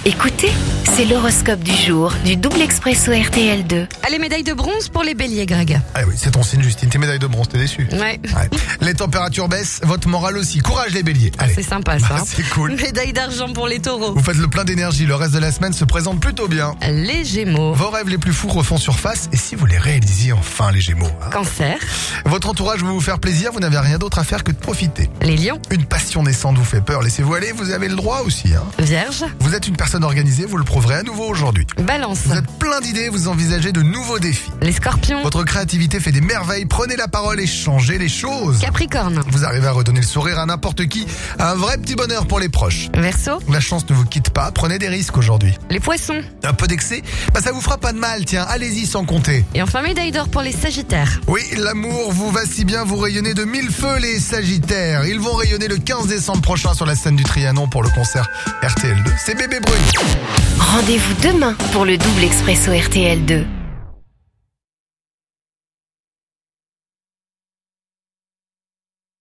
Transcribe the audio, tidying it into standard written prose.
Écoutez, c'est l'horoscope du jour du Double Expresso RTL2. Allez, médaille de bronze pour les béliers, Greg. Ah oui, c'est ton signe, Justine. Tes médailles de bronze, t'es déçu. Ouais, Les températures baissent, votre morale aussi. Courage les béliers. Allez. c'est sympa ça. C'est cool. Médaille d'argent pour les taureaux. Vous faites le plein d'énergie, le reste de la semaine se présente plutôt bien. Les gémeaux. Vos rêves les plus fous refont surface et si vous les réalisiez enfin les gémeaux. Cancer. Votre entourage veut vous faire plaisir, vous n'avez rien d'autre à faire que de profiter. Les lions. Une passion naissante vous fait peur, laissez-vous aller, vous avez le droit aussi. Vierge. Vous êtes une personne organisée, vous le prouverez à nouveau aujourd'hui. Balance. Vous êtes plein d'idées, vous envisagez de nouveaux défis. Les scorpions. Votre créativité fait des merveilles, prenez la parole et changez les choses. Capricorne. Vous arrivez à redonner le sourire à n'importe qui, un vrai petit bonheur pour les proches. Verseau. La chance ne vous quitte pas, prenez des risques aujourd'hui. Les poissons. Un peu d'excès, ça vous fera pas de mal, tiens, allez-y sans compter. Et enfin, médaille d'or pour les sagittaires. Oui, l'amour vous va si bien, vous rayonnez de mille feux les sagittaires. Ils vont rayonner le 15 décembre prochain sur la scène du Trianon pour le concert RTL2. C'est Bébé Brune. Rendez-vous demain pour le Double Expresso RTL2.